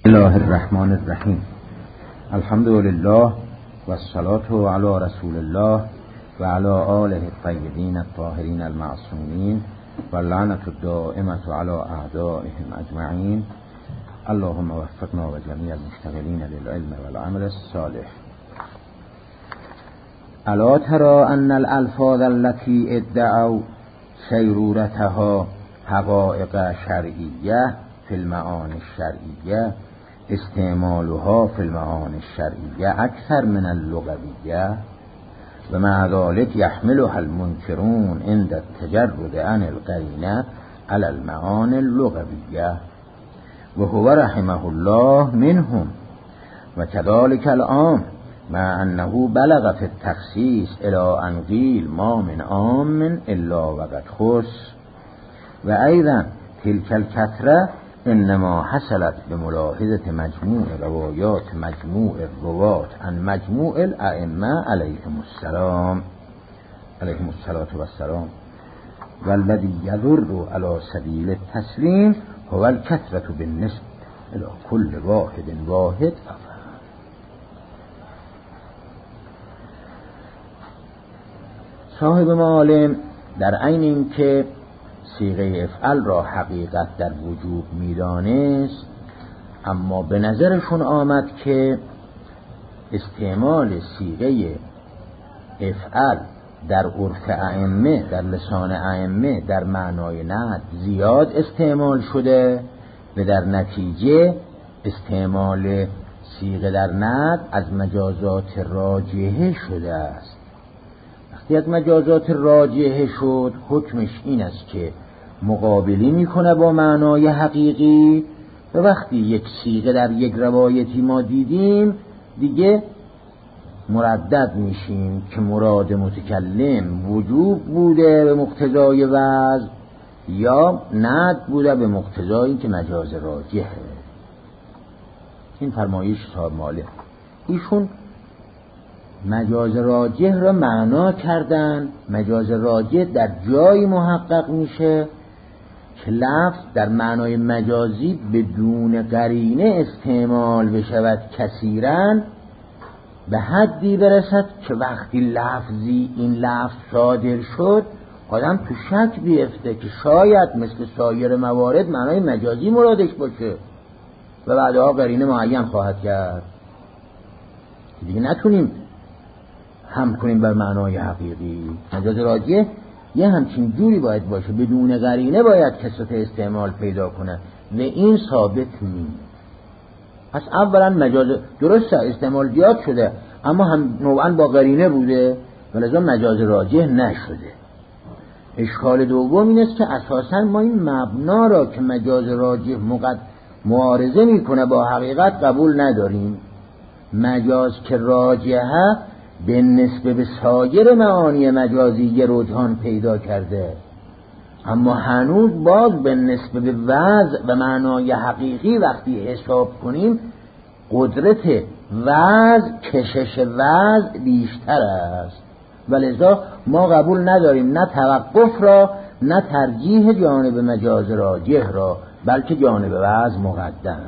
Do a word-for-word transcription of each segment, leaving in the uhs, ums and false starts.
الله الرحمن الرحیم. الحمد لله و الصلاة علی رسول الله و علی آله الطیبین الطاهرین المعصومین و لعنت الدائمة علی اعدائهم اجمعین. اللهم وفقنا و جمیع المشتغلین للعلم والعمل الصالح. الا ترى ان الالفاظ التي ادعوا سیرورتها حقائق شرعیه فی المعانی الشرعیه استعمالها فی المعانی الشرعیه اکثر من اللغویه و مع ذلك يحملها المنکرون عند التجرد عن القرینه على المعانی اللغویه و هو رحمه الله منهم و كذلك العام مع انه بلغ في التخصیص الى ان قیل ما من عام الا وقد خص و ایضا تلك الكثرة انما حصلت بملاحظة مجموع روایات مجموع الرواة عن مجموع الائمه علیهم السلام علیهم الصلاة والسلام والذي يضر على سبيل التسلیم هو الكثرة بالنسبة الى كل واحد واحد. صاحب معالم در عین این که صیغه افعل را حقیقت در وجوب میدانست، اما به نظرشون آمد که استعمال صیغه افعل در عرف ائمه، در لسان ائمه در معنای نعت زیاد استعمال شده و در نتیجه استعمال صیغه در نعت از مجازات راجحه شده است. وقتی از مجازات راجحه شد، حکمش این است که مقابلی میکنه با معنای حقیقی و وقتی یک صیغه در یک روایتی ما دیدیم دیگه مردد میشیم که مراد متکلم وجوب بوده به مقتضای وضع یا ند بوده به مقتضای که مجاز راجحه. این فرمایش صاحب معالم. ایشون مجاز راجح را معنا کردن. مجاز راجح در جایی محقق میشه که لفظ در معنای مجازی بدون قرینه استعمال بشود کثیراً به حدی برسد که وقتی لفظی این لفظ صادر شد آدم تو شک بیفته که شاید مثل سایر موارد معنای مجازی مرادش باشه و بعدها قرینه معین خواهد کرد دیگه نتونیم هم کنیم بر معنای حقیقی. مجاز راجح یه همچین جوری باید باشه، بدون قرینه باید کثرت استعمال پیدا کنه و این ثابت نیست. پس اولا مجاز درسته استعمال زیاد شده اما هم نوعا با قرینه بوده ولذا مجاز راجح نشده. اشکال دوم این است که اساسا ما این مبنا را که مجاز راجح مقد معارضه میکنه با حقیقت قبول نداریم. مجاز که راجحه به نسبت به سایر معانی مجازی رجحان پیدا کرده اما هنوز باز به نسبت به وضع و معنای حقیقی وقتی حساب کنیم قدرت وضع کشش وضع بیشتر است ولذا ما قبول نداریم نه توقف را نه ترجیح جانب مجاز راجح را بلکه جانب وضع مقدم.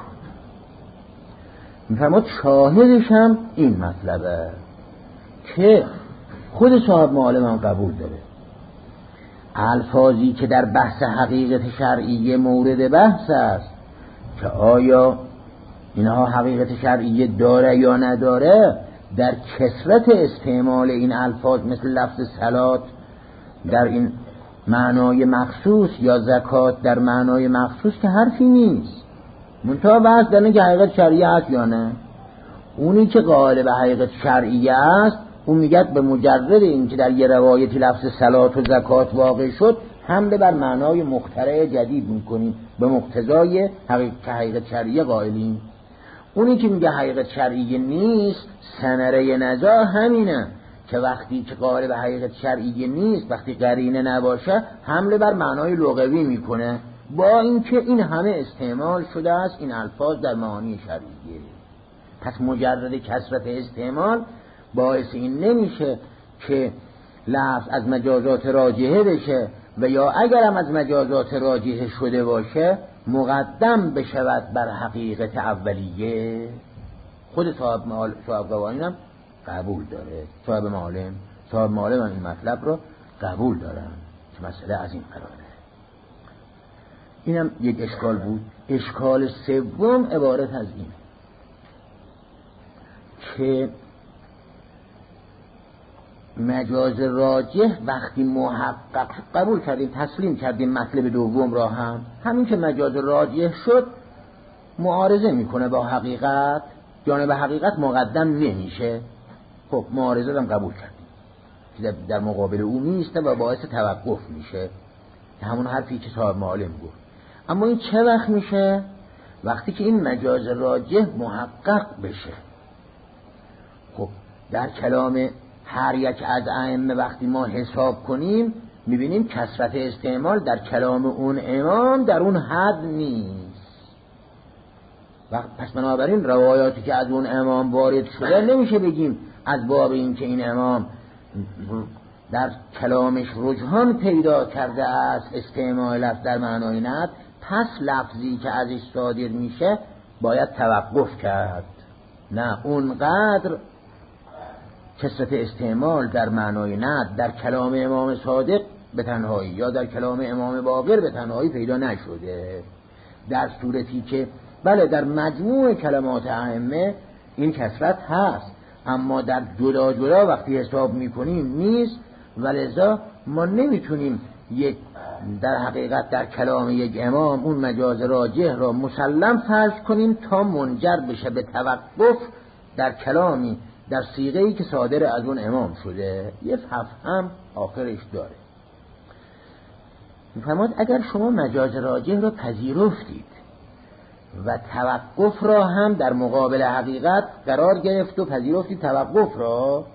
میفرماد شاهدش هم این مطلبه که خود صاحب معالم هم قبول داره الفاظی که در بحث حقیقت شرعیه مورد بحث است که آیا اینها حقیقت شرعیه داره یا نداره، در کثرت استعمال این الفاظ مثل لفظ صلات در این معنای مخصوص یا زکات در معنای مخصوص که حرفی نیست. منتها بحث در اینکه حقیقت شرعیه است یا نه. اونی که قائل به حقیقت شرعیه است اون میگه به مجرد این که در یه روایتی لفظ صلات و زکات واقع شد حمله بر معنای مخترع جدید میکنیم به مقتضای حقیقت حقیقت شرعیه قائلیم. اونی که میگه حقیقت شرعیه نیست ثمره نزاع همینه که وقتی که قائل به حقیقت شرعیه نیست وقتی قرینه نباشه حمله بر معنای لغوی میکنه با اینکه این همه استعمال شده است این الفاظ در معانی شرعیه. پس مجرد کثرت استعمال باعث این نمیشه که لفظ از مجازات راجحه بشه و یا اگرم از مجازات راجحه شده باشه مقدم بشود بر حقیقت اولیه، خود صاحب معالم صاحب قوانین هم قبول داره، صاحب معالم صاحب معالم هم این مطلب رو قبول دارن که مسئله از این قراره. اینم یک اشکال بود. اشکال سوم عبارت از این که مجاز راجح وقتی محقق قبول کردیم، تسلیم کردیم مطلب دوم را، هم همین که مجاز راجح شد معارضه میکنه با حقیقت، جانب حقیقت مقدم نمیشه. خب معارضه هم قبول کردیم که در مقابل او نیسته و باعث توقف میشه، همون حرفی که صاحب معالم گفت. اما این چه وقت میشه؟ وقتی که این مجاز راجح محقق بشه. خب در کلام هر یک از ائمه وقتی ما حساب کنیم میبینیم کثرت استعمال در کلام اون امام در اون حد نیست. وقت پس بنابراین روایاتی که از اون امام وارد شده نمیشه بگیم از باب این که این امام در کلامش رجحان پیدا کرده است استعمال لفظ در معنای ند، پس لفظی که ازش صادر میشه باید توقف کرد. نه، اونقدر کثرت استعمال در معنای ند در کلام امام صادق به تنهایی یا در کلام امام باقر به تنهایی پیدا نشده، در صورتی که بله در مجموع کلمات ائمه این کثرت هست، اما در جدا جدا وقتی حساب میکنیم نیست. ولذا ما نمیتونیم یک در حقیقت در کلام یک امام اون مجاز راجح را مسلم فرض کنیم تا منجر بشه به توقف در کلامی در صیغه‌ای که صادر از اون امام شده. یه فهم آخرش داره. میفرماد اگر شما مجاز راجح را پذیرفتید و توقف را هم در مقابل حقیقت قرار گرفت و پذیرفتید توقف را،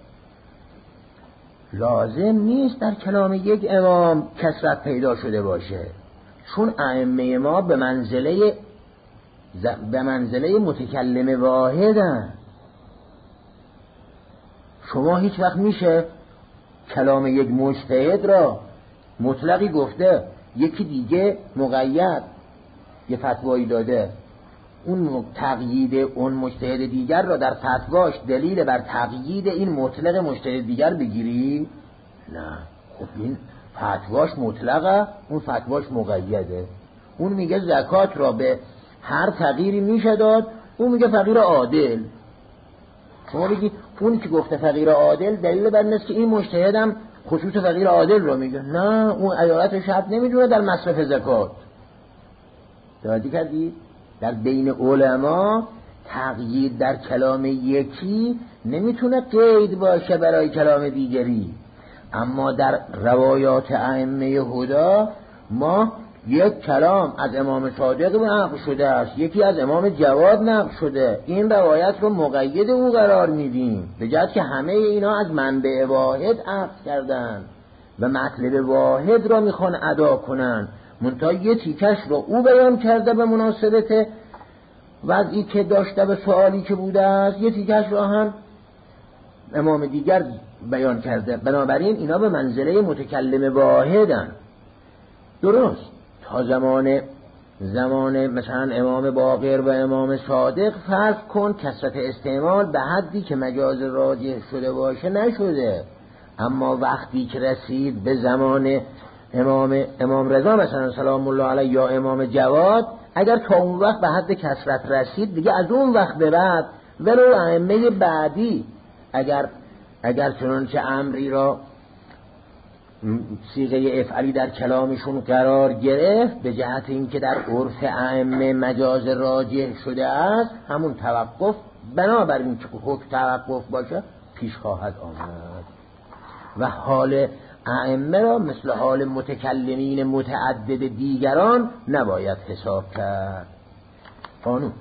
لازم نیست در کلام یک امام کثرت پیدا شده باشه، چون ائمه ما به منزله به منزله متکلم واحدن. شما هیچ وقت میشه کلام یک مجتهد را مطلقی گفته، یکی دیگه مقید یه فتوایی داده، اون تقیید اون مجتهد دیگر را در فتواش دلیل بر تقیید این مطلق مجتهد دیگر بگیری؟ نه. خب این فتواش مطلقه، اون فتواش مقیده. اون میگه زکات را به هر فقیری میشه داد، اون میگه فقیر عادل. شما بگی اون که گفته فقیر عادل دلیل بر این است که این مجتهدم خصوص فقیر عادل را میگه. نه، اون ایالت شرط نمیدونه در مصرف زکات. توجه کردی؟ در بین علما تقیید در کلام یکی نمیتونه قید باشه برای کلام دیگری، اما در روایات ائمه هدی ما یک کلام از امام صادق نقل شده است، یکی از امام جواد نقل شده، این روایت رو مقید او قرار میدیم به جهت که همه اینا از منبع واحد اخذ کردن و مطلب واحد را میخوان ادا کنن، منتها یه تیکش رو او بیان کرده به مناسبت وضعی که داشته به سوالی که بوده است، یه تیکش رو هم امام دیگر بیان کرده. بنابراین اینا به منزله متکلم واحدن. درست تا زمان زمان مثلا امام باقر و امام صادق فرض کن کثرت استعمال به حدی که مجاز راجح شده باشه نشده، اما وقتی که رسید به زمان امام امام رضا مثلا سلام الله علیه یا امام جواد، اگر تا اون وقت به حد کثرت رسید دیگه از اون وقت به بعد ولو ائمه بعدی اگر اگر چنانچه امری را صیغه افعلی در کلامشون قرار گرفت به جهت اینکه در عرف ائمه مجاز راجح شده است، همون توقف بنابراین که حکم توقف باشه پیش خواهد آمد و حال ائمه را مثل حال متکلمین متعدد دیگران نباید حساب کرد. قانون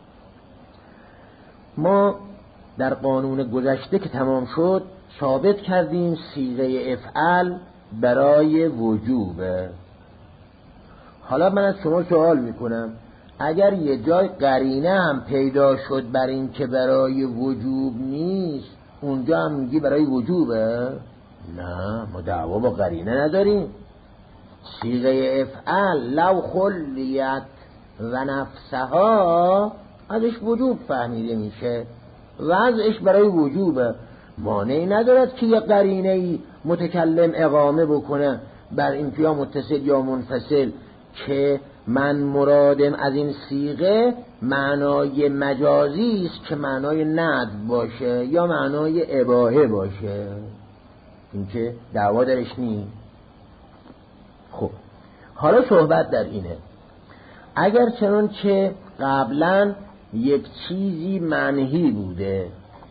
ما در قانون گذشته که تمام شد ثابت کردیم صیغه افعل برای وجوبه. حالا من از شما سوال میکنم اگر یه جای قرینه هم پیدا شد بر این که برای وجوب نیست، اونجا هم میگی برای وجوبه؟ نه، ما دعوا با قرینه نداریم. صیغه افعل لو خلیت و نفسها ازش وجوب فهمیده میشه، وضعش برای وجوبه. مانعی ندارد که یه قرینه‌ای متکلم اقامه بکنه بر این یا متصل یا منفصل که من مرادم از این صیغه معنای مجازی است که معنای ندب باشه یا معنای اباحه باشه، این که دعوا درش نیست. خب حالا صحبت در اینه، اگر چنانچه قبلا یک چیزی منهی بوده،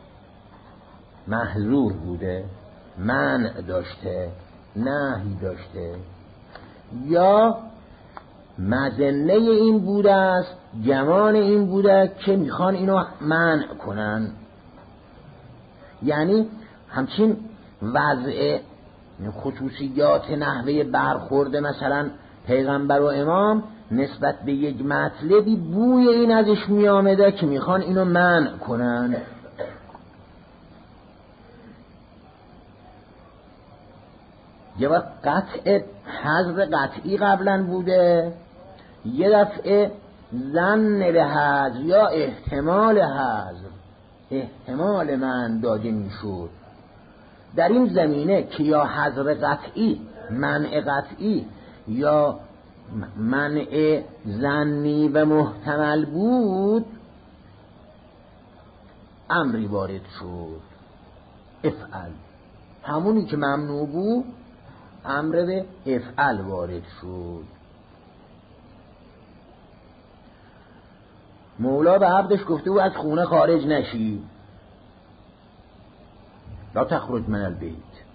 محظور بوده، منع داشته، نهی داشته، یا مظنه این بوده است، گمان این بوده که میخوان اینو منع کنن، یعنی همچین وضع خصوصیات نحوه برخورد مثلا پیغمبر و امام نسبت به یک مطلبی بوی این ازش میامده که میخوان اینو منع کنن. یه وقت قطع حذر قطعی قبلا بوده، یه دفعه ظن به حذر یا احتمال حذر، احتمال من داده میشد. در این زمینه که یا حذر قطعی، منع قطعی یا منع ظنی و محتمل بود، امری وارد شد، افعل. همونی که ممنوع بود امر به افعل وارد شد. مولا به عبدش گفته بود از خونه خارج نشی، لا تخرج من البیت،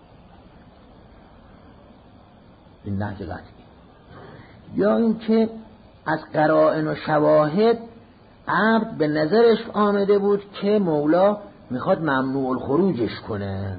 این نهی قطعی. یا اینکه از قرائن و شواهد عبد به نظرش آمده بود که مولا میخواد ممنوع الخروجش کنه.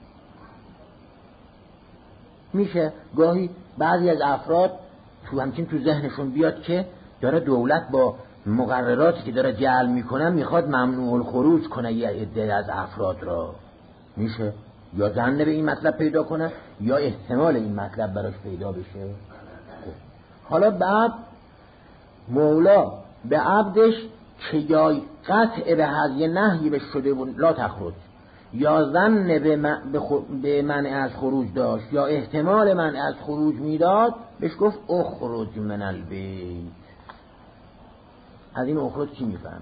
میشه گاهی بعضی از افراد تو همچین تو ذهنشون بیاد که داره دولت با مقرراتی که داره جعل میکنه میخواد ممنوع الخروج کنه یه عده از افراد را. میشه یا ظن به این مطلب پیدا کنه یا احتمال این مطلب براش پیدا بشه. حالا بعد مولا به عبدش که یا قطع به هذیه نهی به شده بود لا تخرج، یا ظن به, من به منع از خروج داشت یا احتمال منع از خروج میداد، بهش گفت اخرج من البیت. از این اخرج چی میفهمه؟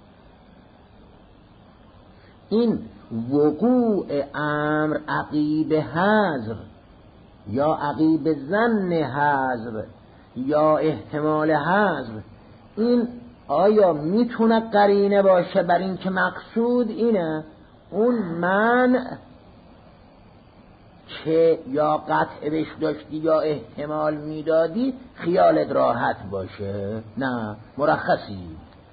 این وقوع امر عقیب حذر یا عقیب ظن حذر یا احتمال حذر، این آیا میتونه قرینه باشه بر این که مقصود اینه اون منع که یا قطع بش داشتی یا احتمال میدادی خیالت راحت باشه؟ نه، مرخصی.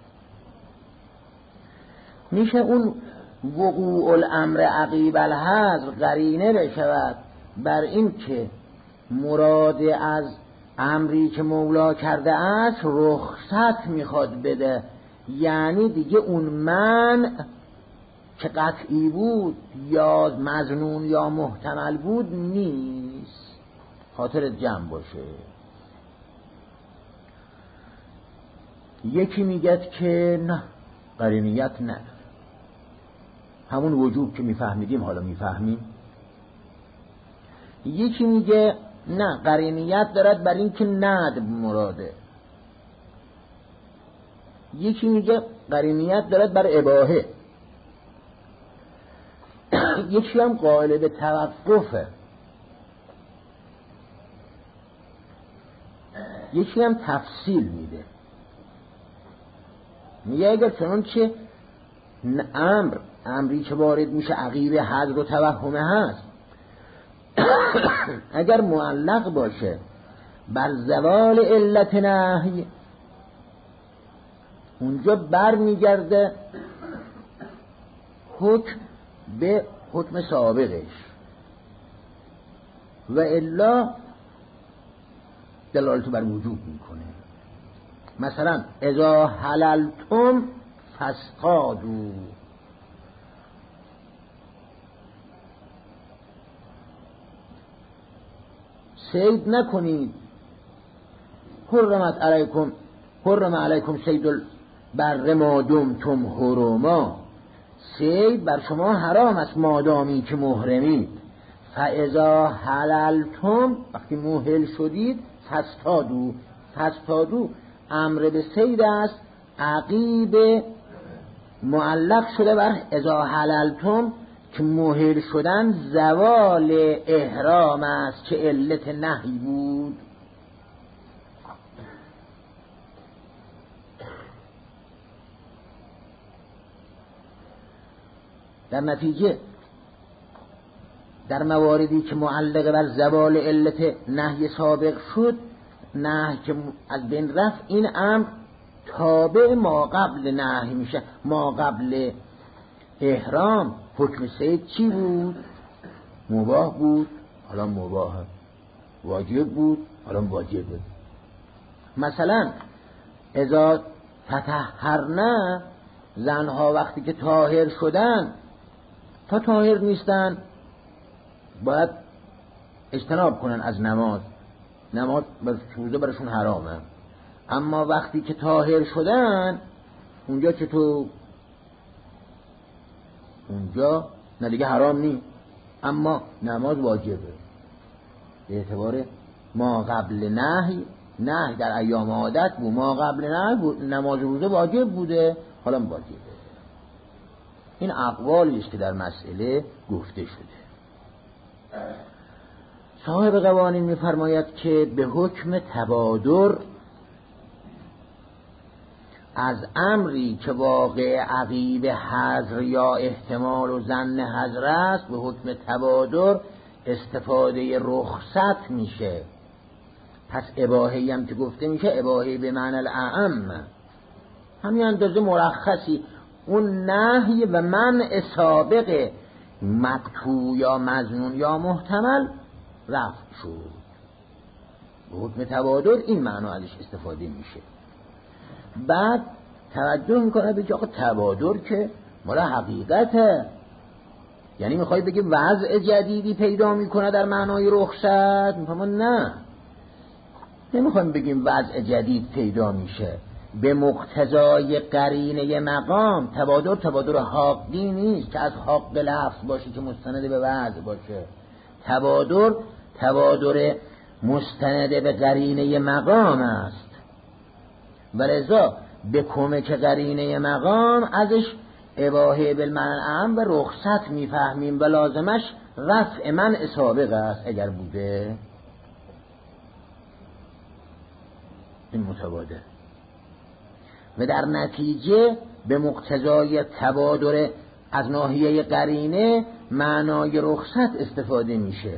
میشه اون وقوع الامر عقیب الحذر قرینه بشود بر این که مراد از امری که مولا کرده است رخصت میخواد بده، یعنی دیگه اون منع که قطعی بود یا مظنون یا محتمل بود نیست. خاطرت جمع باشه. یکی میگه که نه، قرینیت نه، همون وجوب که میفهمیدیم حالا میفهمیم. یکی میگه نه، قرینیت دارد بر این که ندب مراده. یکی میگه قرینیت دارد بر اباحه. یکی هم قائل به توقفه. یکی هم تفصیل میده، میگه اگر چنانچه امر امری که وارد میشه عقیب حذر و توهمه هست اگر معلق باشه بر زوال علت نهی، اونجا بر میگرده حکم به حکم سابقش و الا دلالت بر وجوب میکنه. مثلا اذا حللتم فاصطادوا، صید نکنید، حرمت علیکم حرم علیکم صید البر ما دمتم حرما، صید بر شما حرام است مادامی که محرمید. فاذا حللتم، وقتی محل شدید، فاصطادوا. فاصطادوا امر به صید است، عقیب معلق شده بر اذا حللتم که محل شدن زوال احرام است که علت نهی بود. در نتیجه در مواردی که معلق بر زوال علت نهی سابق شد، نهی که از بین رفت، این امر تابع ما قبل نهی میشه. ما قبل احرام حکم صید چی بود؟ مباح بود، حالا مباح. واجب بود، حالا واجب بود. مثلا اذا تطهرن، زنها وقتی که طاهر شدن تا طاهر نیستن باید اجتناب کنن از نماز، نماز روزه برشون حرامه. اما وقتی که طاهر شدن اونجا چطور؟ اونجا نه دیگه حرام نی، اما نماز واجبه. به اعتبار ما قبل نهی، نهی در ایام عادت بود، ما قبل نهی نماز روزه واجب بوده، حالا واجبه. این اقوالی است که در مسئله گفته شده. صاحب قوانین می‌فرماید که به حکم تبادر از امری که واقع عقیب حظر یا احتمال و ظن حظر است، به حکم تبادر استفاده رخصت میشه. پس اباحه‌ای هم که گفته میشه اباحه به معنی الاعم، همین اندازه مرخصی اون نهی و منع سابق مقطوع یا مظنون یا محتمل رفع شد. به حکم تبادر این معنا ازش استفاده میشه. بعد توجه میکنه به آقا تبادر که مال حقیقته، یعنی میخوای بگی وضع جدیدی پیدا میکنه در معنای رخصت؟ میفهمون نه، نمیخوایم بگیم وضع جدید پیدا میشه. به مقتضای قرینه مقام تبادر تبادر حاقی نیست که از حق لفظ باشه که مستند به وضع باشه. تبادر تبادر مستند به قرینه مقام است، ولذا به کمک قرینه مقام ازش اباحه بالمعنی اعم و رخصت میفهمیم و لازمش رفع منع سابق است اگر بوده. این متبادر و در نتیجه به مقتضای تبادر از ناحیه قرینه معنای رخصت استفاده میشه.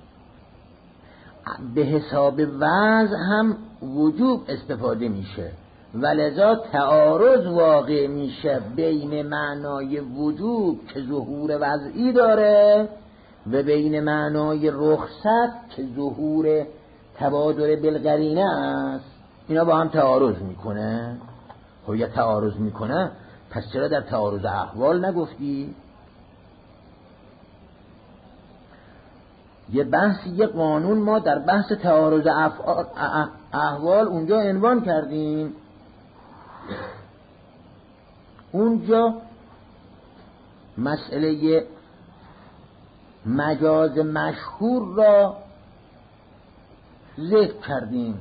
به حساب وضع هم وجوب استفاده میشه، ولذا تعارض واقع میشه بین معنای وجوب که ظهور وضعی داره و بین معنای رخصت که ظهور تبادر بالقرینه است. اینا با هم تعارض میکنه. خب یا تعارض میکنه پس چرا در تعارض احوال نگفتی؟ یه بحث یه قانون ما در بحث تعارض احوال اونجا عنوان کردیم. اونجا مسئله مجاز مشهور را ذکر کردیم.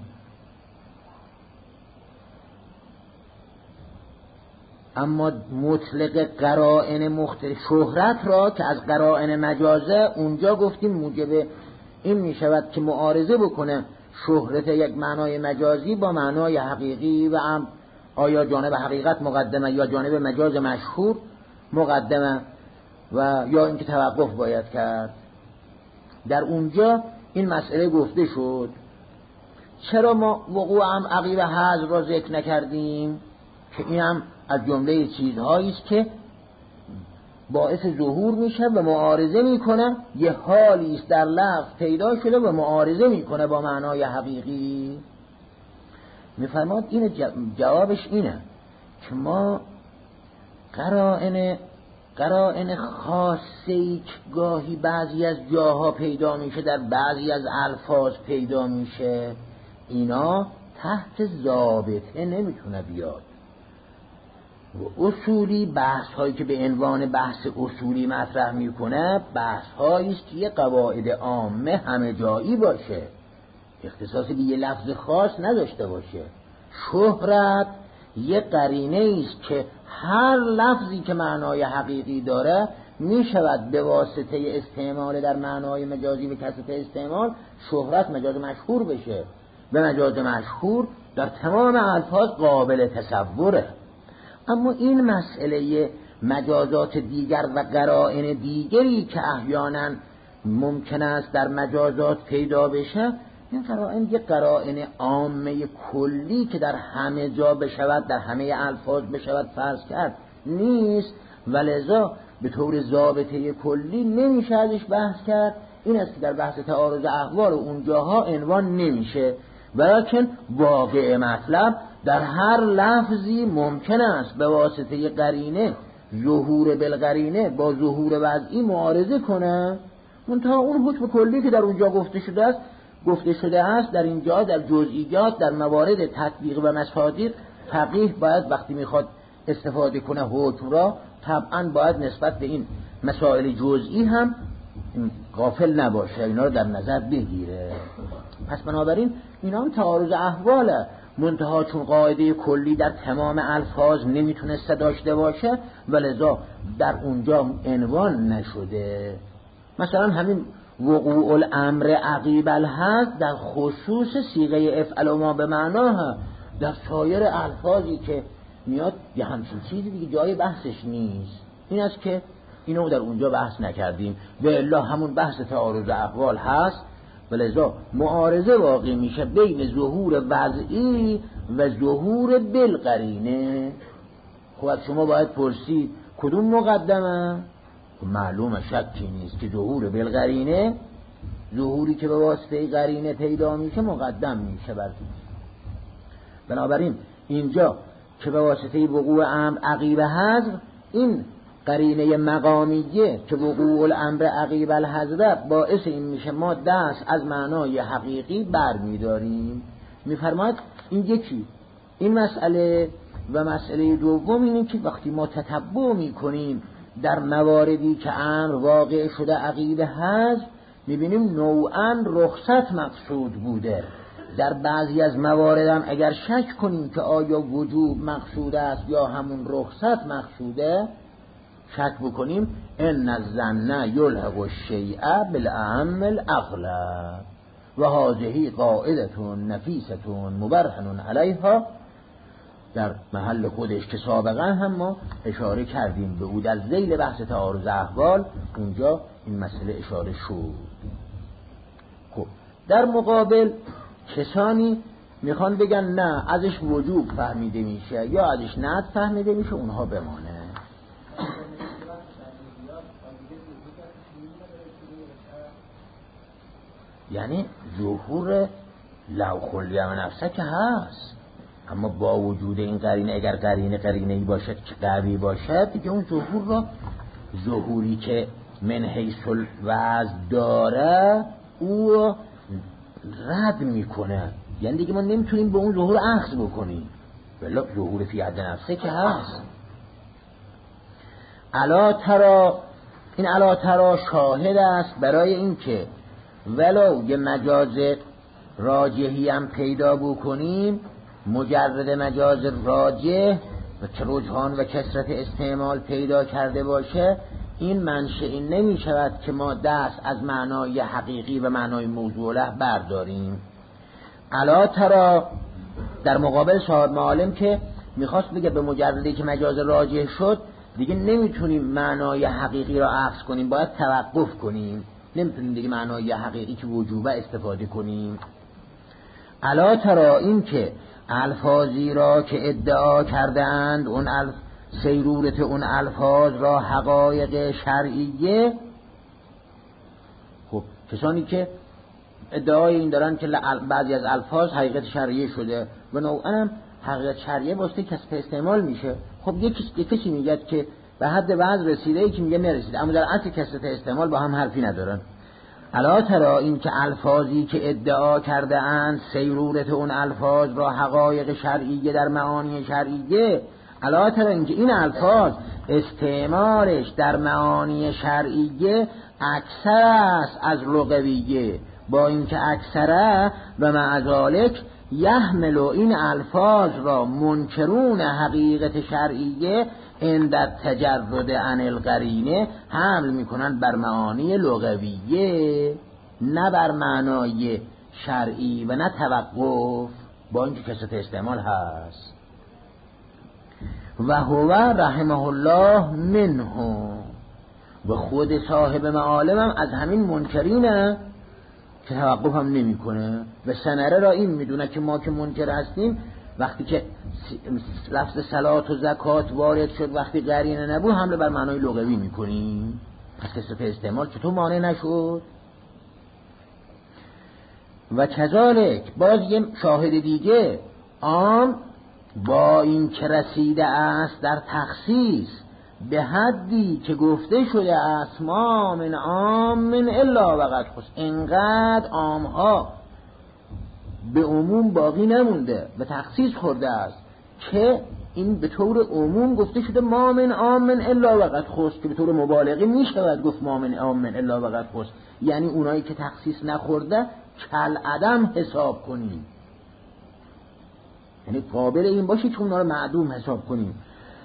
اما مطلق قرائن مختلف شهرت را که از قرائن مجازه اونجا گفتیم موجب این می شود که معارضه بکنه شهرت یک معنای مجازی با معنای حقیقی و هم آیا جانب حقیقت مقدمه یا جانب مجاز مشهور مقدمه و یا اینکه توقف باید کرد. در اونجا این مسئله گفته شد. چرا ما وقوع هم عقیب حذر را ذکر نکردیم؟ که این هم از جمله چیزهایی است که باعث ظهور میشه و معارضه میکنه. یه حالی است در لفظ پیدا شده و معارضه میکنه با معنای حقیقی. میفرماد این جوابش اینه که ما قرائن قرائن خاصی که گاهی بعضی از جاها پیدا میشه در بعضی از الفاظ پیدا میشه، اینا تحت ضابطه نمیتونه بیاد. و اصولی بحث هایی که به عنوان بحث اصولی مطرح میکنه بحث هایی است که یه قواعد عامه همه جایی باشه، اختصاصی به یه لفظ خاص نداشته باشه. شهرت یه قرینه است که هر لفظی که معنای حقیقی داره می شود به واسطه استعمال در معنای مجازی و کسرت استعمال شهرت مجاز مشهور بشه. به مجاز مشهور در تمام الفاظ قابل تصوره. اما این مسئله مجازات دیگر و قرائن دیگری که احیانا ممکن است در مجازات پیدا بشه، این قرائن یه قرائن عامه کلی که در همه جا بشود، در همه الفاظ بشود فرض کرد نیست، ولذا به طور ضابطه کلی نمیشه ازش بحث کرد. این است که در بحث تعارض احوال و اونجاها عنوان نمیشه، ولیکن واقع مطلب در هر لفظی ممکن است به واسطه قرینه ظهور بالقرینه با ظهور وضعی معارضه کنه. منتها اون حکم کلی که در اونجا گفته شده است گفته شده است در اینجا در جزئیات در موارد تطبیق و مصادیق فقیه باید وقتی میخواد استفاده کنه حکم را طبعا باید نسبت به این مسائل جزئی هم غافل نباشه، اینا رو در نظر بگیره. پس بنابراین اینا هم تعارض احواله، منتها چون قاعده کلی در تمام الفاظ نمیتونسته داشته باشه ولذا در اونجا عنوان نشده. مثلا همین وقوع الامر عقیب الحذف در خصوص صیغه افعل ما به معناها، در سایر الفاظی که میاد یه همچین چیزی دیگه جای بحثش نیست. این است که اینو در اونجا بحث نکردیم و الا همون بحث تعارض احوال هست، ولذا معارضه واقع میشه بین ظهور وضعی و ظهور بالقرینه. خب از شما باید پرسید کدوم مقدمه؟ معلومه شکی نیست که ظهور بالقرینه، ظهوری که به واسطه قرینه پیدا میشه مقدم میشه بر بنابراین اینجا که به واسطه وقوع امر عقیب حذف، این قرینه مقامیه که وقوع الامر عقیب الحذف باعث این میشه ما دست از معنای حقیقی بر میداریم. میفرماد این یکی این مسئله و مسئله دوم اینه که وقتی ما تتبع میکنیم در مواردی که امر واقع شده عقیب حذف میبینیم نوعاً رخصت مقصود بوده. در بعضی از موارد هم اگر شک کنیم که آیا وجوب مقصود است یا همون رخصت مقصوده، شک بکنیم ان الظن یلحق الشیء بالاهم الاغلب و هذه قاعده نفیسه مبرهن علیها. در محل خودش که سابقا هم ما اشاره کردیم به او در ذیل بحث تعارض احوال، اونجا این مسئله اشاره شد. خب در مقابل کسانی میخوان بگن نه ازش وجوب فهمیده میشه یا ازش ند فهمیده میشه، اونها بمانه. یعنی ظهور لو خلی و نفسه که هست، اما با وجود این قرینه اگر قرینه قرینه‌ای باشد که قوی باشد دیگه اون ظهور را ظهوری که من حیث الوضع داره او رد میکنه. یعنی دیگه ما نمیتونیم به اون ظهور اخذ بکنیم، ولی ظهور فی حد نفسه که هست. الا ترا، این الا ترا شاهد است برای این که ولو یه مجاز راجحی هم پیدا بکنیم، مجرد مجاز راجح و که رجحان و کثرت استعمال پیدا کرده باشه، این منشأ نمی شود که ما دست از معنای حقیقی و معنای موضوع له برداریم. الا ترا در مقابل صاحب معالم که میخواست بگه به مجردی که مجاز راجح شد دیگه نمیتونیم معنای حقیقی را اخذ کنیم، باید توقف کنیم، نمیتونیم دیگه معنای حقیقی که وجوبه استفاده کنیم. الا ترا این که الفاظی را که ادعا کردند اون الف سیرورت اون الفاظ را حقایق شرعیه، خب کسانی که ادعای این دارن که بعضی از الفاظ حقیقت شرعیه شده و نوعا حقیقت شرعیه واسطه کسب استعمال میشه، خب یکی کسی میگه که به حد وضع رسیده، یکی میگه نرسیده، اما در اصل کسب استعمال با هم حرفی ندارن. الا ترا این که الفاظی که ادعا کرده اند سیرورت اون الفاظ را حقایق شرعیه در معانی شرعیه، الا ترا این که این الفاظ استعمالش در معانی شرعیه اکثر است از لغویه، با اینکه اکثره و مع ذالک یحمل این الفاظ را منکرون حقیقت شرعیه عند تجرد عن القرینه حمل میکنن بر معانی لغویه نه بر معنای شرعی و نه توقف، با اینکه کثرت استعمال هست. و هو رحمه الله منه، و خود صاحب معالم هم از همین منکرینه که توقف هم نمی کنه و سنره را این میدونه که ما که منکر هستیم وقتی که لفظ صلات و زکات وارد شد وقتی قرینه نبود حمله بر معنای لغوی میکنیم، پس کثرت استعمال چطور مانع نشد؟ و کذالک باز یه شاهد دیگه آن با این که رسیده است در تخصیص به حدی که گفته شده است ما من عام من الا وقد خص، انقدر عامها به عموم باقی نمونده به تخصیص خورده است که این به طور عموم گفته شده ما من عام من الا وقد خص، که به طور مبالغه میشود گفت ما من عام من الا وقد خص، یعنی اونایی که تخصیص نخورده کل عدم حساب کنیم، یعنی قابل این باشه که اونا رو معدوم حساب کنیم.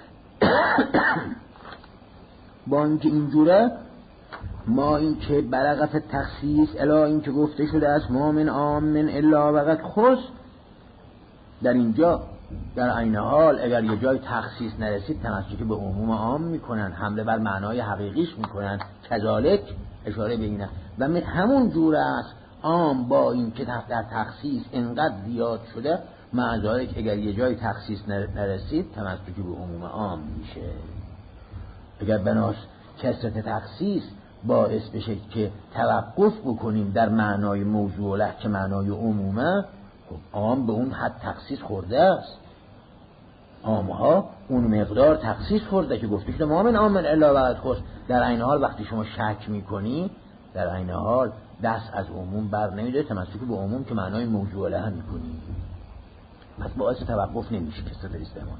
با اینکه اینجوره ما این که برقف تخصیص الا این که گفته شده است ما من عام من الا وقد خص، در اینجا در عین حال اگر یه جای تخصیص نرسید تمسک به عموم عام میکنن، حمله بر معنای حقیقیش میکنن، کذالک اشاره به اینه. و من همون جور است عام با این که در تخصیص انقدر زیاد شده معذالک اگر یه جای تخصیص نرسید تمسک به عموم عام میشه. اگر بناس کثرت تخصیص باعث بشه که توقف بکنیم در معنای موضوع له که معنای عمومه، خب عام به اون حد تخصیص خورده است، عامها اون مقدار تخصیص خورده که گفته شده ما من عام من الا وقد خص. در عین حال وقتی شما شک میکنی در عین حال دست از عموم بر نمیده، تمسک به عموم که معنای موضوع له میکنی، پس باعث توقف نمیشه کثرت استعمال.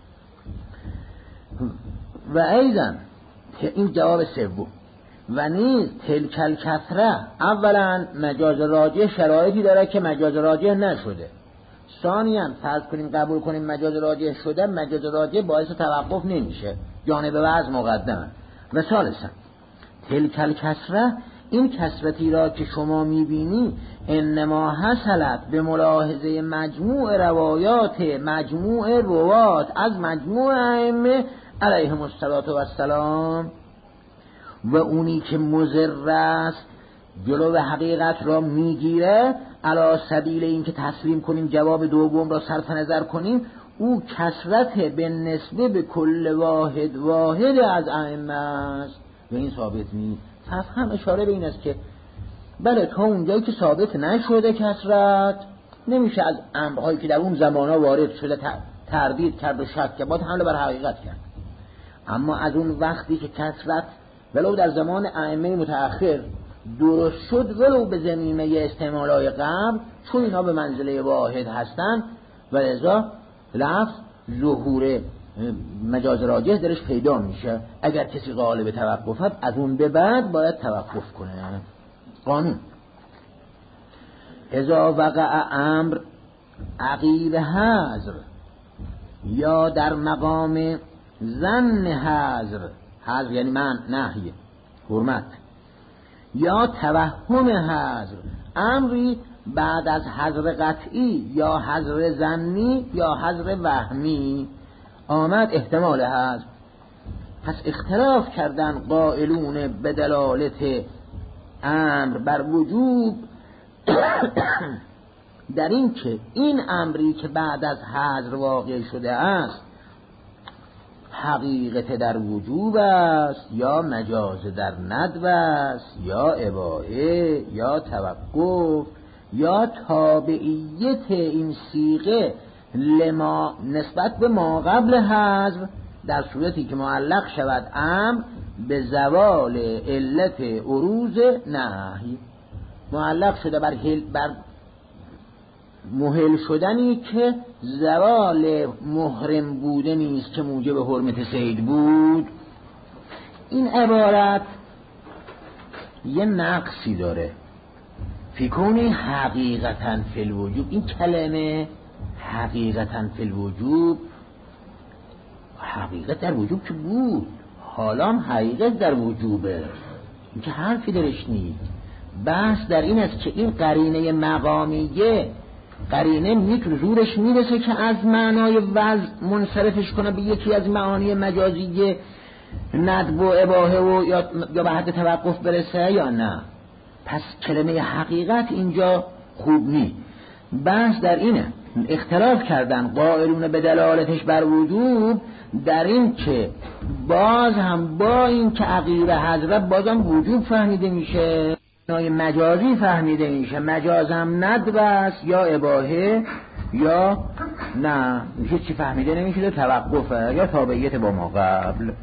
و ایضا این جواب سوم و نیز تلک الکثره، اولا مجاز راجح شرایطی داره که مجاز راجح نشده، ثانیا فرض کنیم قبول کنیم مجاز راجح شده، مجاز راجح باعث توقف نمیشه، جانب وضع مقدمه. و ثالثا تلک الکثره، این کثرتی را که شما میبینی انما حصلت به ملاحظه مجموع روایات مجموع روات از مجموع ائمه علیهم السلام، و اونی که مضر است جلو حقیقت را میگیره علی سبیل این که تسلیم کنیم جواب دوم را صرف نظر کنیم، او کثرت به نسبه به کل واحد واحد از ائمه است و این ثابت نیست. تفهم اشاره به این است که بله تا اونجایی که ثابت نشده کثرت نمیشه از امرهایی که در اون زمانه وارد شده تردید کرد و شک کرد، باید حمله بر حقیقت کرد. اما از اون وقتی که کثرت ولو در زمان ائمه متأخر درست شد ولو به ضمیمه استعمالای قبل، چون اینا به منزله واحد هستن و لذا لفظ ظهور مجاز راجح درش پیدا میشه. اگر کسی غالب توقفت از اون به بعد باید توقف کنه. قانون اذا وقع امر عقیب حذر یا در مقام ظن حذر، حذر یعنی من نهی حرمت، یا توهم حذر، امری بعد از حذر قطعی یا حذر ظنی یا حذر وهمی آمد احتمال حذر، پس اختلاف کردن قائلون به دلالت امر بر وجوب در این که این امری که بعد از حذر واقع شده است حقیقت در وجوب است یا مجاز در ندب است یا اباحه یا توقف یا تابعیت این صیغه لما نسبت به ما قبل حذر، در صورتی که معلق شود امر به زوال علت عروض نهی. معلق شده بر, بر محل شدنی که زوال محرم بوده نیست که موجب حرمت صید بود. این عبارت یه نقصی داره، فی کونی حقیقتا فی الوجوب. این کلمه حقیقتا فی الوجوب، حقیقت در وجوب که بود، حالا هم حقیقت در وجوبه، این که حرفی درش نیست. بحث در این است که این قرینه مقامیه، قرینه میتونه زورش میرسه که از معنای وضع منصرفش کنه به یکی از معانی مجازی ندب و اباحه و یا, یا به حد توقف برسه یا نه. پس کلمه حقیقت اینجا خوب نیست. بحث در اینه، اختلاف کردن قائلون به دلالتش بر وجوب در این که باز هم با این که عقیده حضرت بازم وجوب فهمیده میشه، مجازی فهمیده میشه، مجاز هم ندب است یا اباحه یا نه، میشه چی فهمیده نمیشه، توقفه یا تابعیت با ما قبل.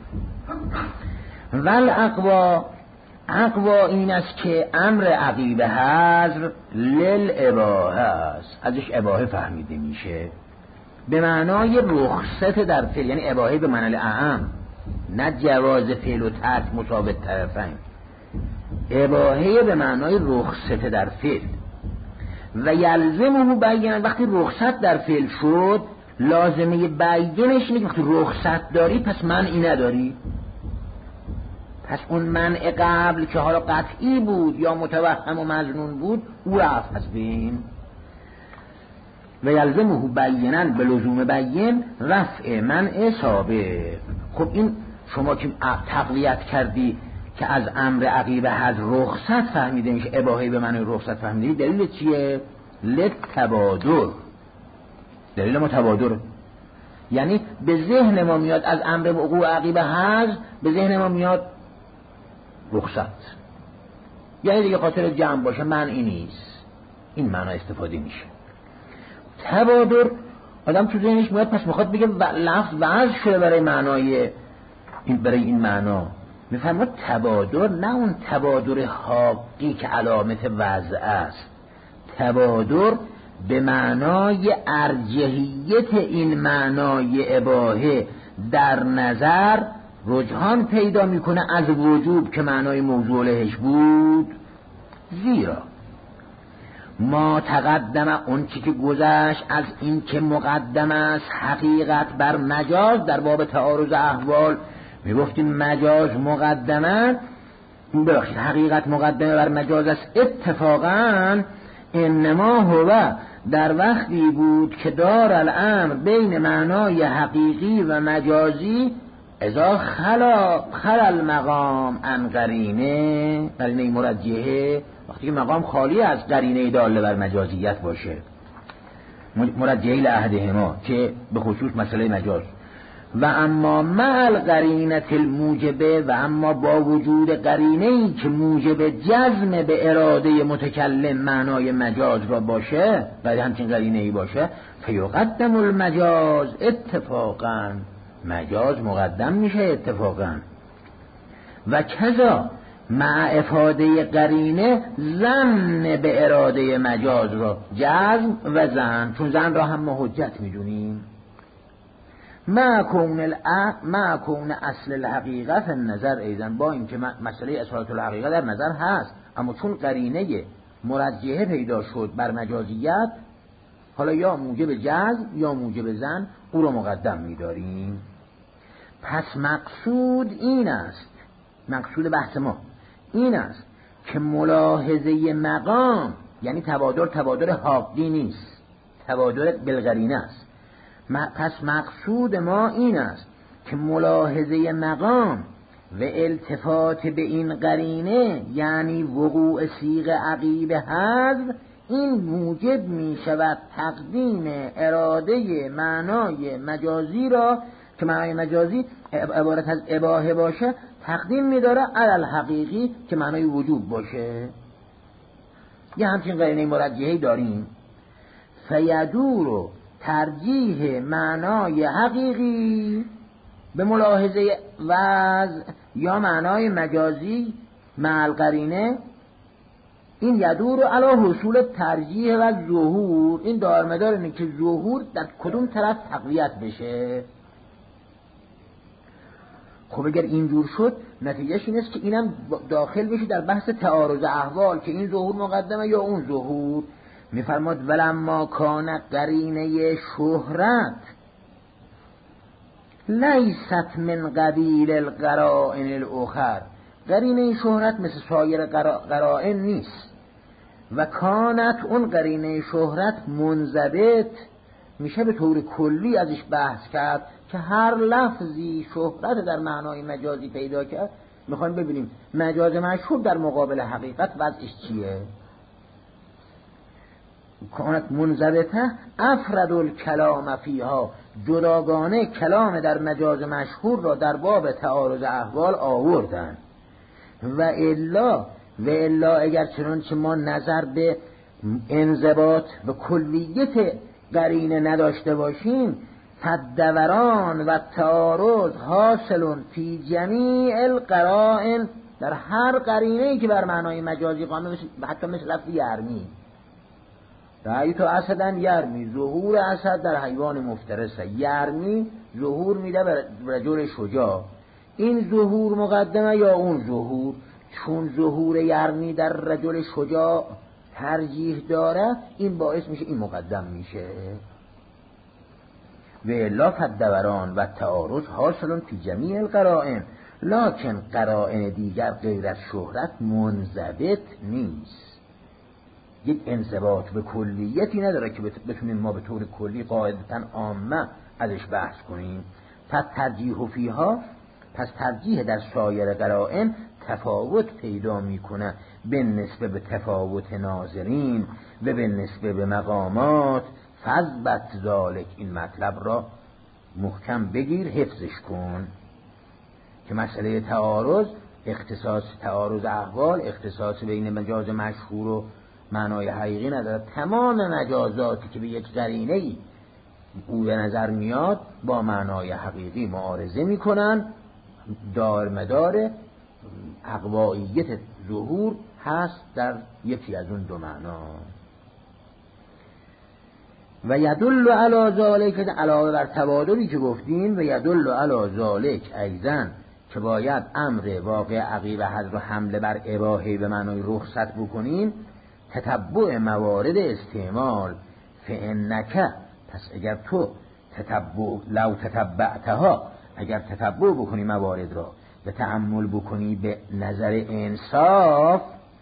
ول اقوا، اقوا این است که امر عقیب حضر لل اباحه است، ازش اباحه فهمیده میشه به معنای رخصت در فعل، یعنی اباحه به معنی اعم، نه جواز فعل و ترک مساوی طرفین، اباحه به معنای رخصت در فعل. و یلزمه بیان، وقتی رخصت در فعل شد لازمه بیانش اینه که وقتی رخصت داری پس منعی نداری، پس اون منع قبل که حالا قطعی بود یا متوهم و مظنون بود او رفت از بین. و یلزمه بیانن به لزوم بیان رفع منع سابق. خب این شما که تقویت کردی که از امر عقیب حضر رخصت فهمیده میشه، اباحه به معنی رخصت فهمیده، دلیل چیه؟ للتبادر، دلیل متبادر. یعنی به ذهن ما میاد از امر وقوع عقیب حضر، به ذهن ما میاد رخصت، یعنی دیگه خاطر جمع باشه منعی نیست، این معنا استفاده میشه. تبادر آدم تو ذهنش میاد پس میخواد بگه لفظ وضع شده برای معنای این، برای این معنا میفهمد تبادر، نه اون تبادر حقی که علامت وضع است، تبادر به معنای ارجحیت این معنای اباحه در نظر رجحان پیدا میکنه از وجوب که معنای موضوع لهش بود. زیرا ما تقدم، اون چی که گذشت از این که مقدم است حقیقت بر مجاز، در باب تعارض احوال میگفتیم مجاز مقدمه، ببخشید حقیقت مقدمه بر مجاز است اتفاقا، انما هو در وقتی بود که دار الامر بین معنای حقیقی و مجازی اذا خلا خلا المقام عن قرینه، قرینه مرجحه، وقتی که مقام خالی از قرینه داله بر مجازیت باشه، مرجحه لأحدهما که به خصوص مسئله مجاز. و اما مع القرینه الموجبه، و اما با وجود قرینه‌ای که موجب جزم به اراده متکلم معنای مجاز را باشه، بعد همچین قرینه‌ای باشه، فیقدم المجاز اتفاقا، مجاز مقدم میشه اتفاقا. و کذا مع افاده قرینه زن به اراده مجاز را جزم و زن، چون زن را هم ما حجت میدونیم. ما کون الع... ما کون اصل الحقیقه فی النظر ایضا، با اینکه مسئله اصالت الحقیقه در نظر هست، اما چون قرینه مرجحه پیدا شد بر مجازیت، حالا یا موجب جزم یا موجب زن، او را مقدم می‌داریم. پس مقصود این است، مقصود بحث ما این است که ملاحظه مقام، یعنی تبادر تبادر حاقی نیست، تبادر بالقرینه است. پس مقصود ما این است که ملاحظه مقام و التفات به این قرینه، یعنی وقوع صیغه عقیب حذف، این موجب می شود تقدیم اراده معنای مجازی را که معنای مجازی عبارت از اباحه باشه، تقدیم می داره علی الحقیقی که معنای وجوب باشه. یه همچین قرینه مرجحه‌ای داریم. فیدور ترجیح معنای حقیقی به ملاحظه وضع یا معنای مجازی مع القرینه این یدور علی حصول ترجیح و ظهور، این دارمدار اینه که ظهور در کدوم طرف تقویت بشه. خب اگر اینجور شد نتیجهش این است که اینم داخل بشه در بحث تعارض احوال که این ظهور مقدمه یا اون ظهور. میفرماد ولما کان قرینه شهرت لیست من قبیل القرائن الاخر، قرینه شهرت مثل سایر قرائن نیست. و کانت، اون قرینه شهرت منضبط میشه به طور کلی ازش بحث کرد که هر لفظی شهرت در معنای مجازی پیدا کرد. میخوایم ببینیم مجاز مشهور در مقابل حقیقت وضعش چیه. کانت منضبطه افرد الکلام فیها، جداگانه کلام در مجاز مشهور را در باب تعارض احوال آوردن. و الا و الا اگر چنانچه ما نظر به انضباط و کلیت قرینه نداشته باشیم، فالدوران و تعارض حاصل فی جمیع القرائن، در هر قرینه‌ای که بر معنای مجازی قائمه، حتی مثل لفظ یرمی، رأیت اسدن یرمی، ظهور اسد در حیوان مفترسه، یرمی ظهور میده به رجل شجاع. این ظهور مقدمه یا اون ظهور؟ چون ظهور یرمی در رجل شجاع ترجیح داره، این باعث میشه این مقدم میشه. و الا فالدوران و تعارض حاصل فی جمیع القرائن، لکن قرائن دیگر غیر از شهرت منضبط نیست. یک انضباط به کلیتی نداره که بتونیم ما به طور کلی قاعدتاً عامه ازش بحث کنیم. پس ترجیح فیها، پس ترجیح در سایر قرائن تفاوت پیدا میکنه به نسبه به تفاوت ناظرین و به نسبه به مقامات. فضبط ذالک، این مطلب را محکم بگیر، حفظش کن که مسئله تعارض، اختصاص تعارض احوال، اختصاص بین مجاز مشهور و معنای حقیقی نداره. تمام مجازاتی که به یک قرینه‌ای او به نظر میاد با معنای حقیقی معارضه میکنن، دار مدار اقوائیت ظهور هست در یکی از اون دو معنا. و یدل علی ذالک، علاوه بر تبادلی که گفتیم، و یدل علی ذالک ایضا که باید امر واقع عقیب حذف و حمله بر اباحه به معنای رخصت بکنیم، تتبع موارد استعمال. فانک، پس اگر تو تتبع، لو تتبعتها، اگر تتبع بکنی موارد را و تأمل بکنی به نظر انصاف،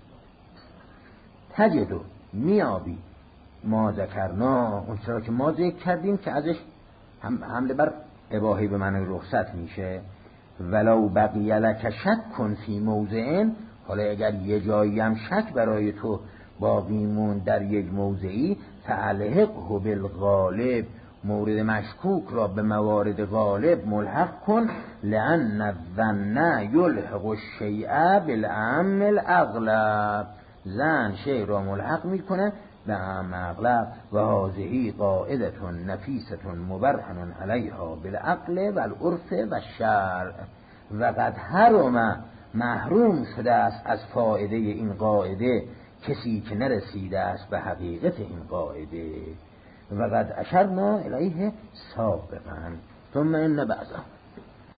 تجدو، میابی ما ذکرنا، اون چرا که ما ذکر کردیم که ازش هم حمله بر اباحه به معنای رخصت میشه. ولو بقی لک شک فی موضع، حالا اگر یه جایی هم شک برای تو باقی مون در یک موضعی، فالحقه بالغالب، مورد مشکوک را به موارد غالب ملحق کن. لأن الظن یلحق الشیء بالعام الاغلب، ظن شیء را ملحق میکنه به عام اغلب. و هذه قاعده نفیسه مبرهن علیها بالعقل والعرف والشرع. و قد حرم، محروم شده است از فایده این قاعده کسی که نرسیده است به حقیقت این قاعده. و قد اشرنا الیه سابقا ثم ان بعضا.